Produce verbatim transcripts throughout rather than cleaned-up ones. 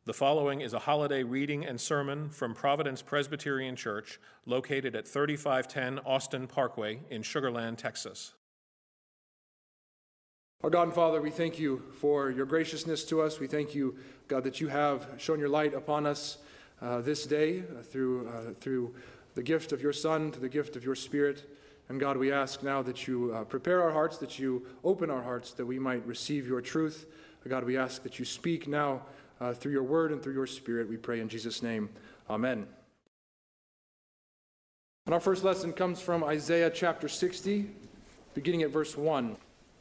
The following is a holiday reading and sermon from Providence Presbyterian Church, located at thirty-five ten Austin Parkway in Sugar Land, Texas. Our God and Father, we thank you for your graciousness to us. We thank you, God, that you have shown your light upon us uh, this day uh, through, uh, through the gift of your Son, through the gift of your Spirit. And God, we ask now that you uh, prepare our hearts, that you open our hearts, that we might receive your truth. God, we ask that you speak now uh, through your word and through your Spirit. We pray in Jesus' name. Amen. And our first lesson comes from Isaiah chapter sixty, beginning at verse one.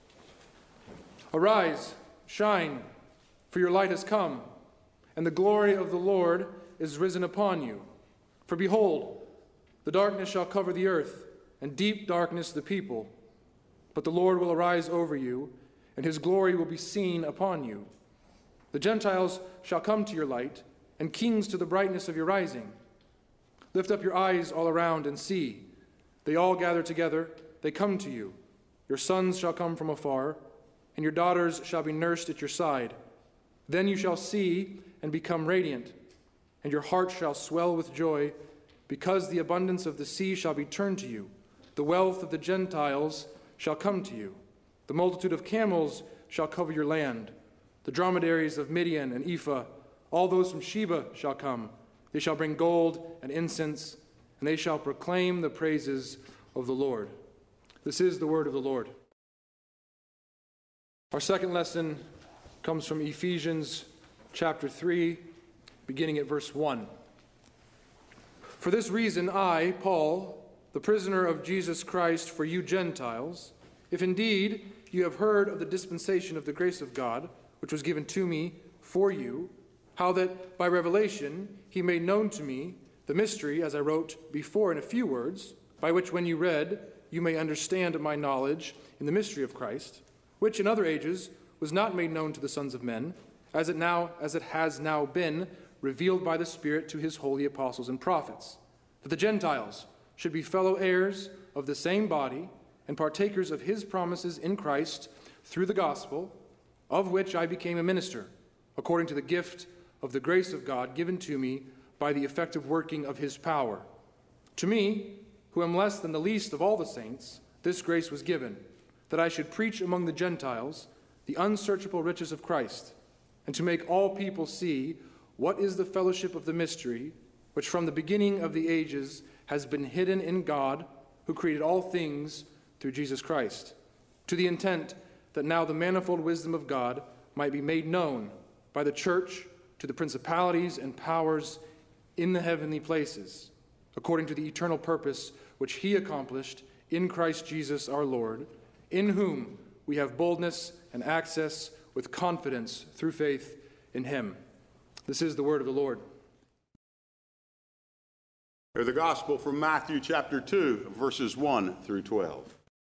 Arise, shine, for your light has come, and the glory of the Lord is risen upon you. For behold, the darkness shall cover the earth, and deep darkness the people. But the Lord will arise over you, and his glory will be seen upon you. The Gentiles shall come to your light, and kings to the brightness of your rising. Lift up your eyes all around and see. They all gather together, they come to you. Your sons shall come from afar, and your daughters shall be nursed at your side. Then you shall see and become radiant, and your heart shall swell with joy, because the abundance of the sea shall be turned to you. The wealth of the Gentiles shall come to you. The multitude of camels shall cover your land. The dromedaries of Midian and Ephah, all those from Sheba shall come. They shall bring gold and incense, and they shall proclaim the praises of the Lord. This is the word of the Lord. Our second lesson comes from Ephesians chapter three, beginning at verse one. For this reason I, Paul, the prisoner of Jesus Christ for you Gentiles, if indeed you have heard of the dispensation of the grace of God, which was given to me for you, how that by revelation he made known to me the mystery, as I wrote before in a few words, by which when you read, you may understand my knowledge in the mystery of Christ, which in other ages was not made known to the sons of men, as it now as it has now been revealed by the Spirit to his holy apostles and prophets, that the Gentiles should be fellow heirs of the same body and partakers of his promises in Christ through the gospel, of which I became a minister, according to the gift of the grace of God given to me by the effective working of his power. To me, who am less than the least of all the saints, this grace was given, that I should preach among the Gentiles the unsearchable riches of Christ, and to make all people see what is the fellowship of the mystery, which from the beginning of the ages has been hidden in God, who created all things through Jesus Christ, to the intent that now the manifold wisdom of God might be made known by the church to the principalities and powers in the heavenly places, according to the eternal purpose which he accomplished in Christ Jesus our Lord, in whom we have boldness and access with confidence through faith in him. This is the word of the Lord. Hear the gospel from Matthew chapter two, verses one through twelve.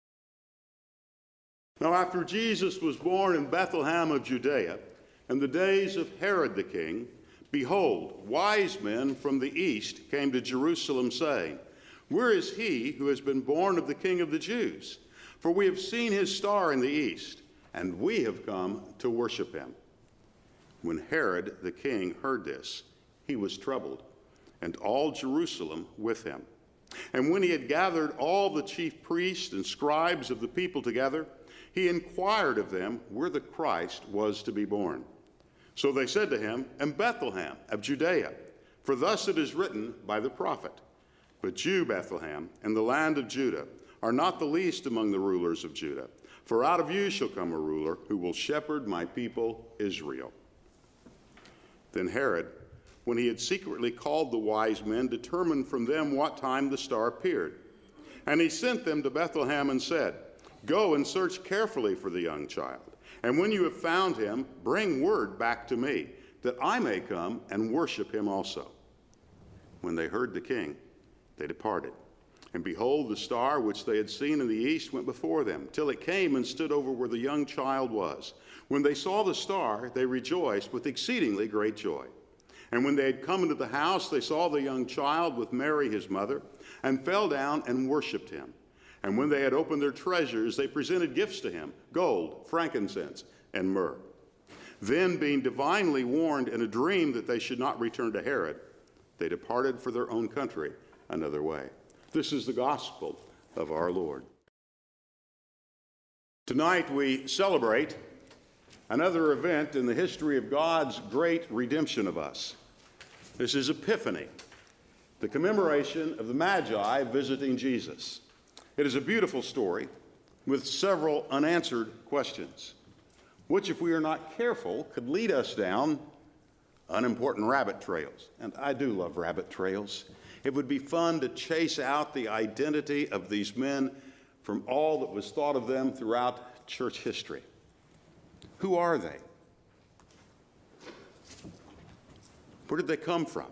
Now after Jesus was born in Bethlehem of Judea, in the days of Herod the king, behold, wise men from the east came to Jerusalem, saying, Where is he who has been born of the King of the Jews? For we have seen his star in the east, and we have come to worship him. When Herod the king heard this, he was troubled, and all Jerusalem with him. And when he had gathered all the chief priests and scribes of the people together, he inquired of them where the Christ was to be born. So they said to him, In Bethlehem of Judea, for thus it is written by the prophet, But you, Bethlehem, in the land of Judah, are not the least among the rulers of Judah, for out of you shall come a ruler who will shepherd my people Israel. Then Herod, when he had secretly called the wise men, determined from them what time the star appeared. And he sent them to Bethlehem and said, Go and search carefully for the young child, and when you have found him, bring word back to me, that I may come and worship him also. When they heard the king, they departed. And behold, the star which they had seen in the east went before them, till it came and stood over where the young child was. When they saw the star, they rejoiced with exceedingly great joy. And when they had come into the house, they saw the young child with Mary his mother, and fell down and worshipped him. And when they had opened their treasures, they presented gifts to him, gold, frankincense, and myrrh. Then, being divinely warned in a dream that they should not return to Herod, they departed for their own country another way. This is the gospel of our Lord. Tonight we celebrate another event in the history of God's great redemption of us. This is Epiphany, the commemoration of the Magi visiting Jesus. It is a beautiful story with several unanswered questions, which, if we are not careful, could lead us down unimportant rabbit trails. And I do love rabbit trails. It would be fun to chase out the identity of these men from all that was thought of them throughout church history. Who are they? Where did they come from?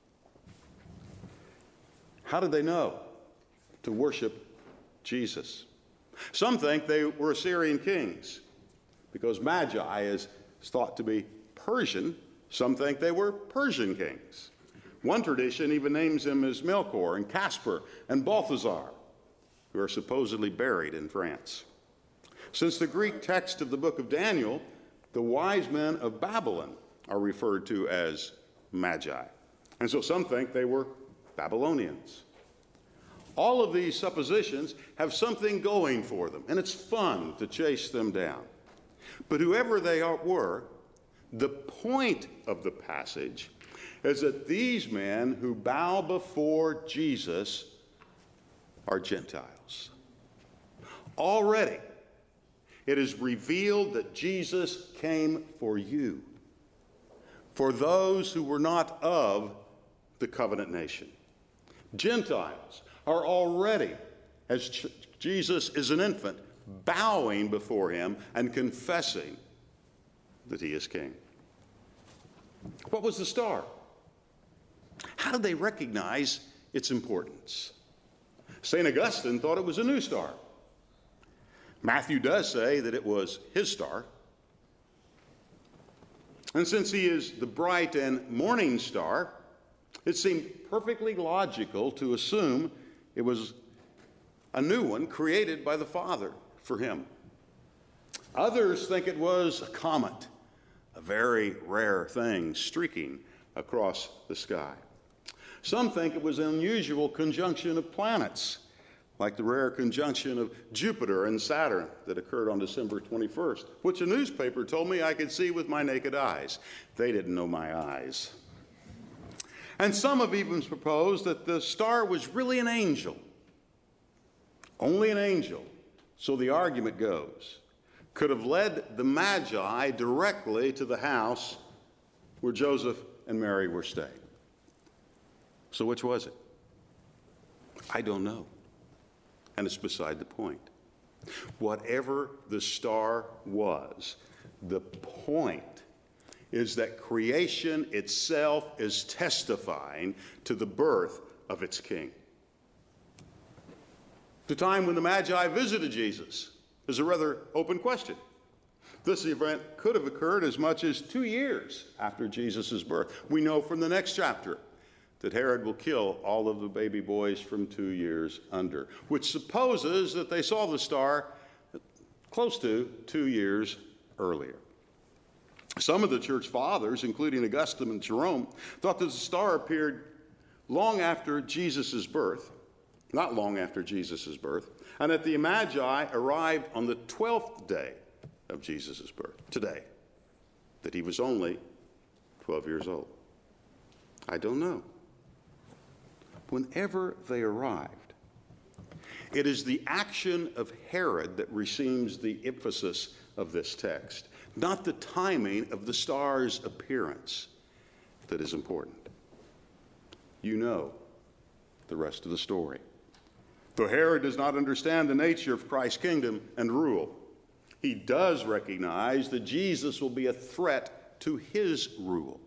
How did they know to worship Jesus? Some think they were Assyrian kings, because Magi is thought to be Persian. Some think they were Persian kings. One tradition even names them as Melchior and Caspar and Balthazar, who are supposedly buried in France. Since the Greek text of the book of Daniel, the wise men of Babylon are referred to as Magi. And so some think they were Babylonians. All of these suppositions have something going for them, and it's fun to chase them down. But whoever they are, were, the point of the passage is that these men who bow before Jesus are Gentiles. Already, it is revealed that Jesus came for you, for those who were not of the covenant nation. Gentiles are already, as Ch- Jesus is an infant, bowing before him and confessing that he is king. What was the star? How did they recognize its importance? Saint Augustine thought it was a new star. Matthew does say that it was his star. And since he is the bright and morning star, it seemed perfectly logical to assume it was a new one created by the Father for him. Others think it was a comet, a very rare thing streaking across the sky. Some think it was an unusual conjunction of planets, like the rare conjunction of Jupiter and Saturn that occurred on December twenty-first, which a newspaper told me I could see with my naked eyes. They didn't know my eyes. And some have even proposed that the star was really an angel. Only an angel, so the argument goes, could have led the Magi directly to the house where Joseph and Mary were staying. So which was it? I don't know. And it's beside the point. Whatever the star was, the point is that creation itself is testifying to the birth of its king. The time when the Magi visited Jesus is a rather open question. This event could have occurred as much as two years after Jesus' birth. We know from the next chapter that Herod will kill all of the baby boys from two years under, which supposes that they saw the star close to two years earlier. Some of the church fathers, including Augustine and Jerome, thought that the star appeared long after Jesus' birth, not long after Jesus' birth, and that the Magi arrived on the twelfth day of Jesus' birth, today, that he was only twelve years old. I don't know. Whenever they arrived, it is the action of Herod that receives the emphasis of this text, not the timing of the star's appearance that is important. You know the rest of the story. Though Herod does not understand the nature of Christ's kingdom and rule, he does recognize that Jesus will be a threat to his rule.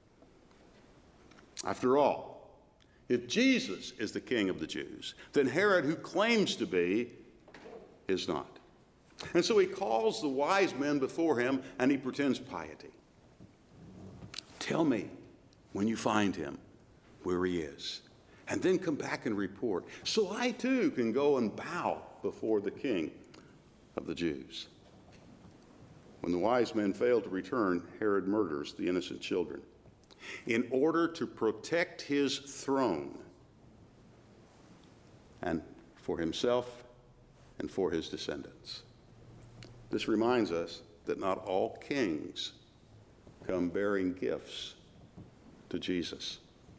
After all, if Jesus is the king of the Jews, then Herod, who claims to be, is not. And so he calls the wise men before him and he pretends piety. Tell me when you find him where he is, and then come back and report, so I too can go and bow before the king of the Jews. When the wise men fail to return, Herod murders the innocent children in order to protect his throne and for himself and for his descendants. This reminds us that not all kings come bearing gifts to Jesus.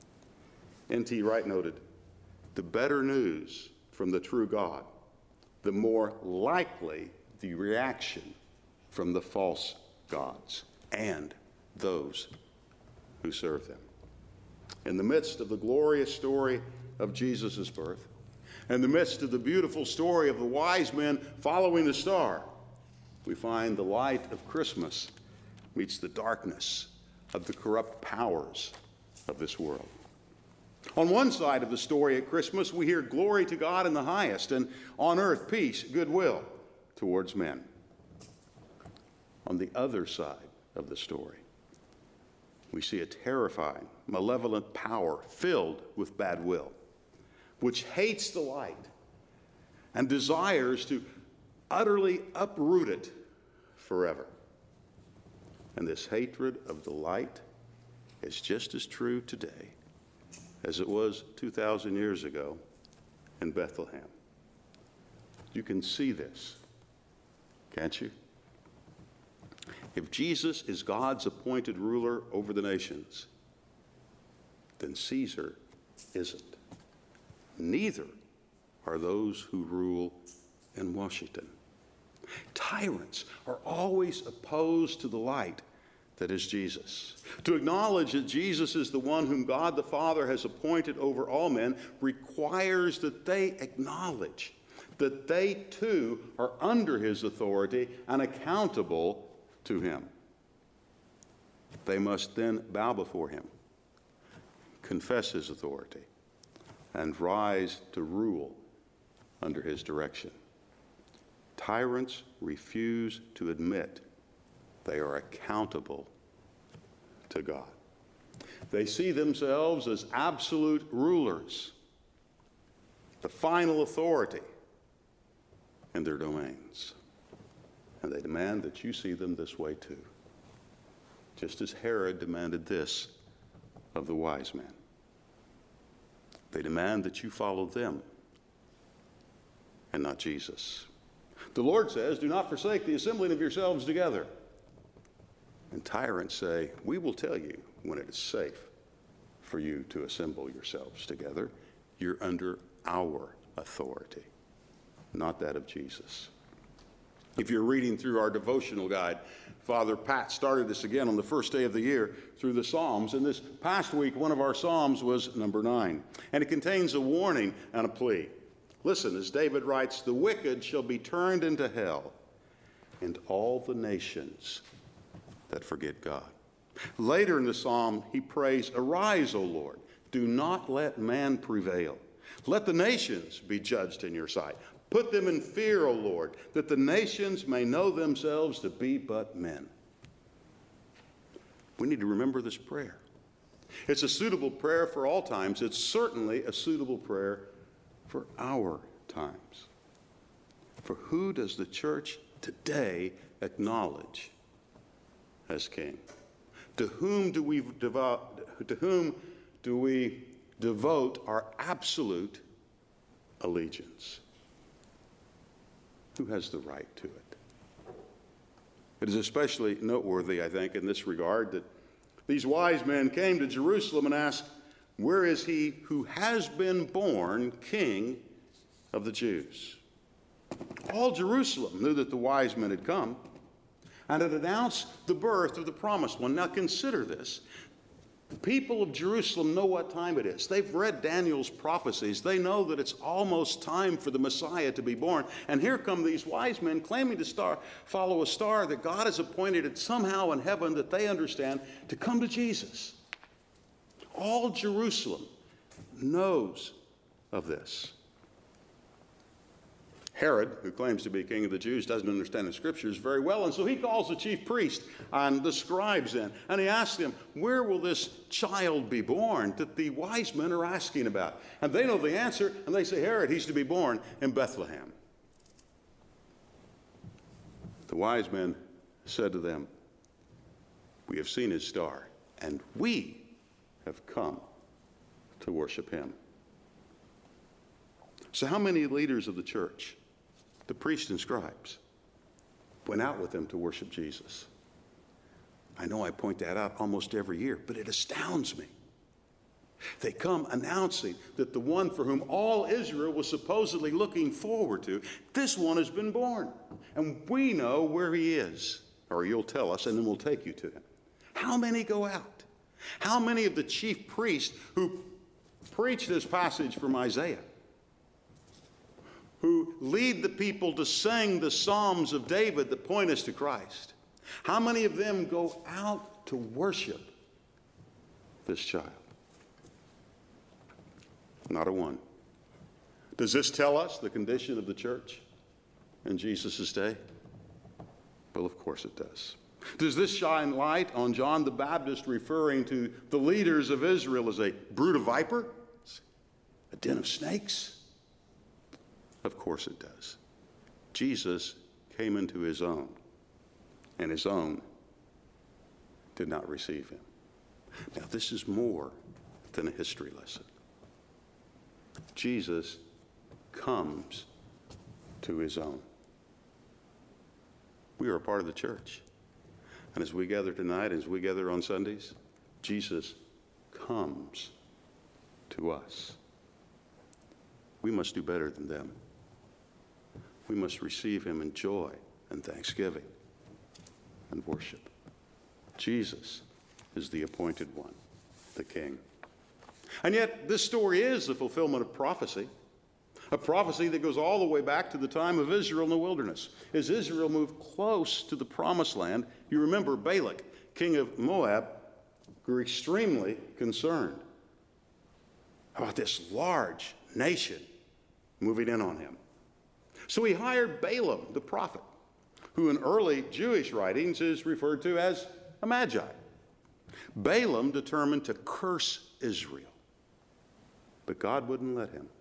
N T Wright noted, the better news from the true God, the more likely the reaction from the false gods and those who serve them. In the midst of the glorious story of Jesus' birth, in the midst of the beautiful story of the wise men following the star, we find the light of Christmas meets the darkness of the corrupt powers of this world. On one side of the story at Christmas, we hear glory to God in the highest, and on earth peace, goodwill towards men. On the other side of the story, we see a terrifying, malevolent power filled with bad will, which hates the light and desires to utterly uproot it forever. And this hatred of the light is just as true today as it was two thousand years ago in Bethlehem. You can see this, can't you? If Jesus is God's appointed ruler over the nations, then Caesar isn't. Neither are those who rule in Washington. Tyrants are always opposed to the light that is Jesus. To acknowledge that Jesus is the one whom God the Father has appointed over all men requires that they acknowledge that they too are under his authority and accountable to him. They must then bow before him, confess his authority, and rise to rule under his direction. Tyrants refuse to admit they are accountable to God. They see themselves as absolute rulers, the final authority in their domains. And they demand that you see them this way too, just as Herod demanded this of the wise men. They demand that you follow them and not Jesus. The Lord says, do not forsake the assembling of yourselves together. And tyrants say, we will tell you when it is safe for you to assemble yourselves together. You're under our authority, not that of Jesus. If you're reading through our devotional guide, Father Pat started this again on the first day of the year through the Psalms. And this past week, one of our Psalms was number nine. And it contains a warning and a plea. Listen, as David writes, the wicked shall be turned into hell, and all the nations that forget God. Later in the psalm, he prays, arise, O Lord, do not let man prevail. Let the nations be judged in your sight. Put them in fear, O Lord, that the nations may know themselves to be but men. We need to remember this prayer. It's a suitable prayer for all times. It's certainly a suitable prayer for our times. For who does the church today acknowledge as king? To whom do we devote, to whom do we devote our absolute allegiance? Who has the right to it? It is especially noteworthy, I think, in this regard that these wise men came to Jerusalem and asked, where is he who has been born king of the Jews? All Jerusalem knew that the wise men had come and had announced the birth of the promised one. Now consider this. The people of Jerusalem know what time it is. They've read Daniel's prophecies. They know that it's almost time for the Messiah to be born. And here come these wise men claiming to star, follow a star that God has appointed it somehow in heaven that they understand to come to Jesus. All Jerusalem knows of this. Herod, who claims to be king of the Jews, doesn't understand the scriptures very well, and so he calls the chief priest and the scribes in, and he asks them, where will this child be born that the wise men are asking about? And they know the answer, and they say, Herod, he's to be born in Bethlehem. The wise men said to them, "We have seen his star, and we have come to worship him." So how many leaders of the church, the priests and scribes, went out with them to worship Jesus? I know I point that out almost every year, but it astounds me. They come announcing that the one for whom all Israel was supposedly looking forward to, this one has been born. And we know where he is. Or you'll tell us, and then we'll take you to him. How many go out? How many of the chief priests who preach this passage from Isaiah, who lead the people to sing the Psalms of David that point us to Christ, how many of them go out to worship this child? Not a one. Does this tell us the condition of the church in Jesus' day? Well, of course it does. Does this shine light on John the Baptist referring to the leaders of Israel as a brood of vipers, a den of snakes? Of course it does. Jesus came into his own, and his own did not receive him. Now, this is more than a history lesson. Jesus comes to his own. We are a part of the church. And as we gather tonight, as we gather on Sundays, Jesus comes to us. We must do better than them. We must receive him in joy and thanksgiving and worship. Jesus is the appointed one, the King. And yet, this story is the fulfillment of prophecy, a prophecy that goes all the way back to the time of Israel in the wilderness. As Israel moved close to the promised land, you remember Balak, king of Moab, grew extremely concerned about this large nation moving in on him. So he hired Balaam, the prophet, who in early Jewish writings is referred to as a magi. Balaam determined to curse Israel, but God wouldn't let him.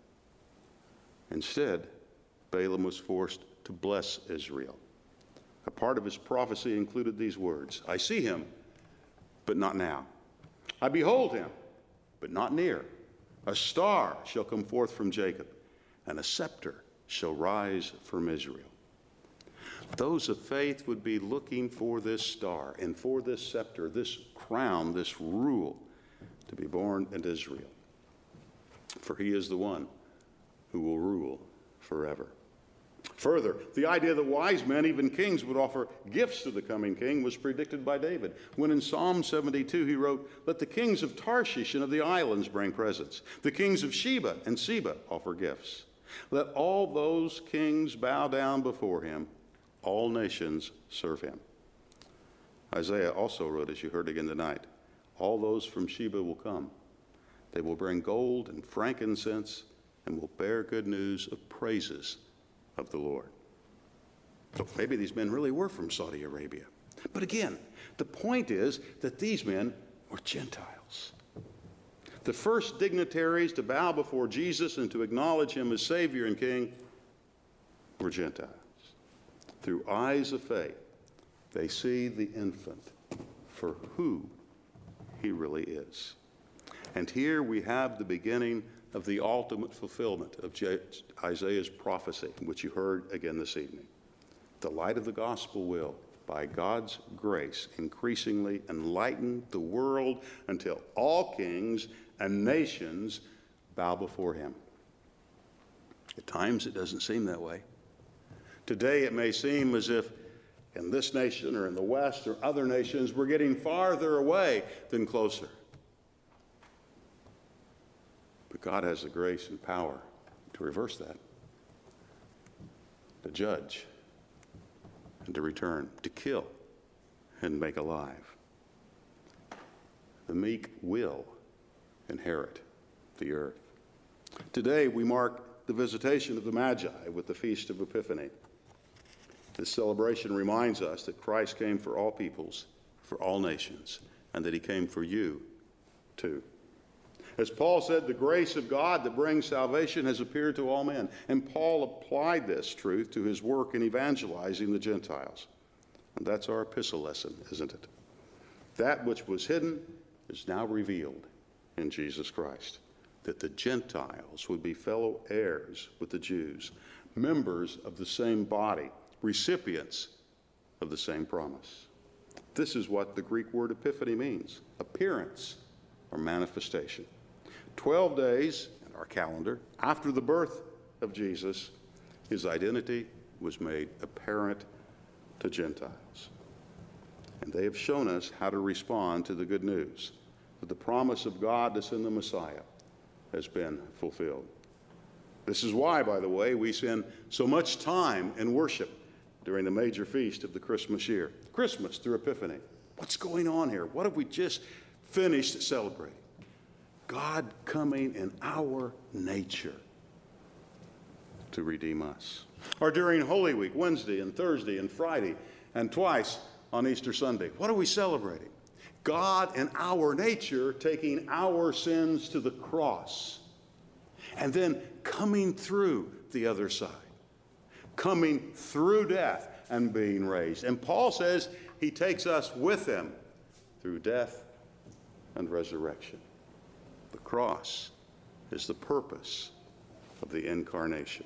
Instead, Balaam was forced to bless Israel. A part of his prophecy included these words: "I see him, but not now. I behold him, but not near. A star shall come forth from Jacob, and a scepter shall rise from Israel." Those of faith would be looking for this star and for this scepter, this crown, this rule to be born in Israel. For he is the one who will rule forever. Further, the idea that wise men, even kings, would offer gifts to the coming king was predicted by David, when in Psalm seventy-two he wrote, "Let the kings of Tarshish and of the islands bring presents. The kings of Sheba and Seba offer gifts. Let all those kings bow down before him. All nations serve him." Isaiah also wrote, as you heard again tonight, "All those from Sheba will come. They will bring gold and frankincense and will bear good news of praises of the Lord." So maybe these men really were from Saudi Arabia. But again, the point is that these men were Gentiles. The first dignitaries to bow before Jesus and to acknowledge him as Savior and King were Gentiles. Through eyes of faith, they see the infant for who he really is. And here we have the beginning of the ultimate fulfillment of Isaiah's prophecy, which you heard again this evening. The light of the gospel will, by God's grace, increasingly enlighten the world until all kings and nations bow before him. At times it doesn't seem that way. Today it may seem as if in this nation or in the West or other nations we're getting farther away than closer. But God has the grace and power to reverse that, to judge and to return, to kill and make alive. The meek will inherit the earth. Today we mark the visitation of the Magi with the Feast of Epiphany. This celebration reminds us that Christ came for all peoples, for all nations, and that he came for you too. As Paul said, the grace of God that brings salvation has appeared to all men. And Paul applied this truth to his work in evangelizing the Gentiles. And that's our epistle lesson, isn't it? That which was hidden is now revealed in Jesus Christ, that the Gentiles would be fellow heirs with the Jews, members of the same body, recipients of the same promise. This is what the Greek word epiphany means: appearance or manifestation. Twelve days in our calendar after the birth of Jesus, his identity was made apparent to Gentiles. And they have shown us how to respond to the good news that the promise of God to send the Messiah has been fulfilled. This is why, by the way, we spend so much time in worship during the major feast of the Christmas year. Christmas through Epiphany. What's going on here? What have we just finished celebrating? God coming in our nature to redeem us. Or during Holy Week, Wednesday and Thursday and Friday, and twice on Easter Sunday. What are we celebrating? God in our nature taking our sins to the cross and then coming through the other side, coming through death and being raised. And Paul says he takes us with him through death and resurrection. The cross is the purpose of the incarnation.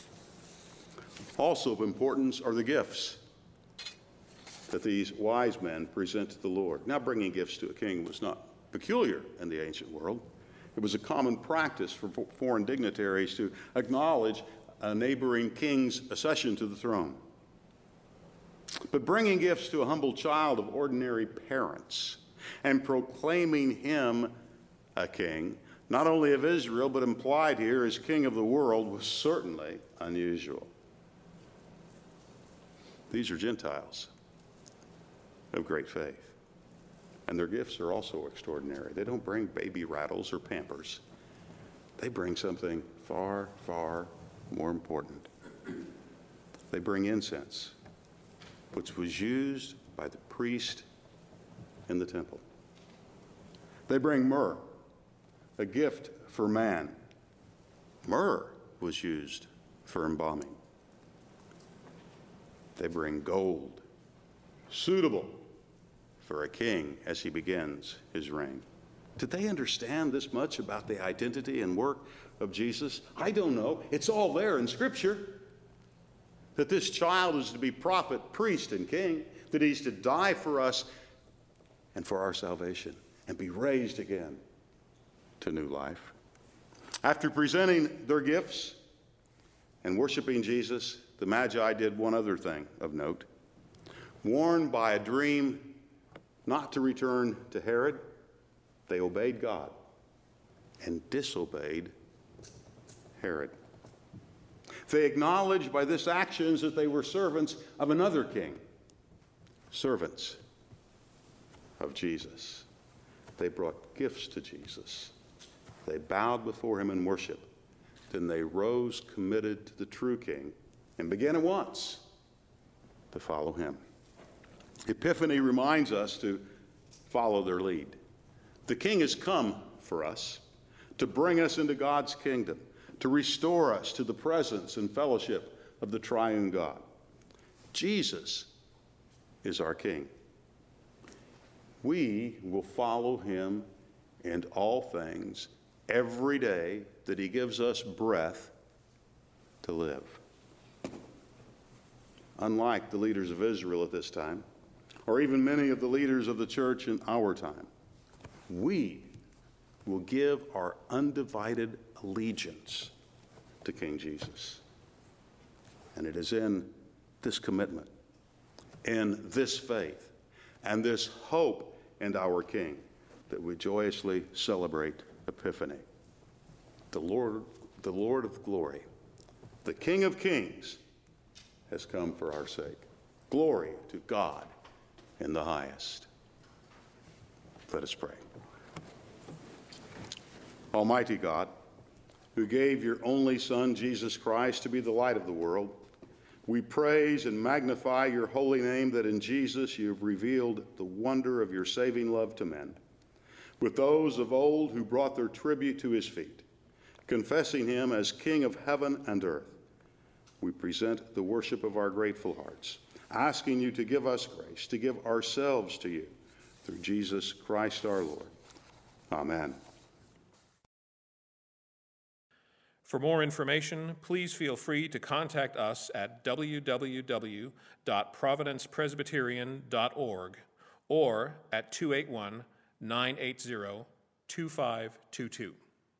Also of importance are the gifts that these wise men present to the Lord. Now, bringing gifts to a king was not peculiar in the ancient world. It was a common practice for foreign dignitaries to acknowledge a neighboring king's accession to the throne. But bringing gifts to a humble child of ordinary parents and proclaiming him a king, not only of Israel, but implied here as king of the world, was certainly unusual. These are Gentiles of great faith, and their gifts are also extraordinary. They don't bring baby rattles or Pampers. They bring something far, far more important. They bring incense, which was used by the priest in the temple. They bring myrrh, a gift for man. Myrrh was used for embalming. They bring gold, suitable for a king as he begins his reign. Did they understand this much about the identity and work of Jesus? I don't know. It's all there in Scripture. That this child is to be prophet, priest, and king. That he's to die for us and for our salvation and be raised again to new life. After presenting their gifts and worshiping Jesus, the Magi did one other thing of note. Warned by a dream not to return to Herod, they obeyed God and disobeyed Herod. They acknowledged by this actions that they were servants of another king, servants of Jesus. They brought gifts to Jesus. They bowed before him in worship. Then they rose committed to the true king and began at once to follow him. Epiphany reminds us to follow their lead. The king has come for us to bring us into God's kingdom, to restore us to the presence and fellowship of the triune God. Jesus is our king. We will follow him in all things every day that he gives us breath to live. Unlike the leaders of Israel at this time, or even many of the leaders of the church in our time, we will give our undivided allegiance to King Jesus. And it is in this commitment, in this faith, and this hope in our King that we joyously celebrate Epiphany. The Lord, the Lord of glory, the King of kings, has come for our sake. Glory to God in the highest. Let us pray. Almighty God, who gave your only Son, Jesus Christ, to be the light of the world, we praise and magnify your holy name that in Jesus you have revealed the wonder of your saving love to men. With those of old who brought their tribute to his feet, confessing him as King of heaven and earth, we present the worship of our grateful hearts. asking you to give us grace, to give ourselves to you, through Jesus Christ our Lord. Amen. For more information, please feel free to contact us at w w w dot providence presbyterian dot org or at two eight one, nine eight zero, two five two two.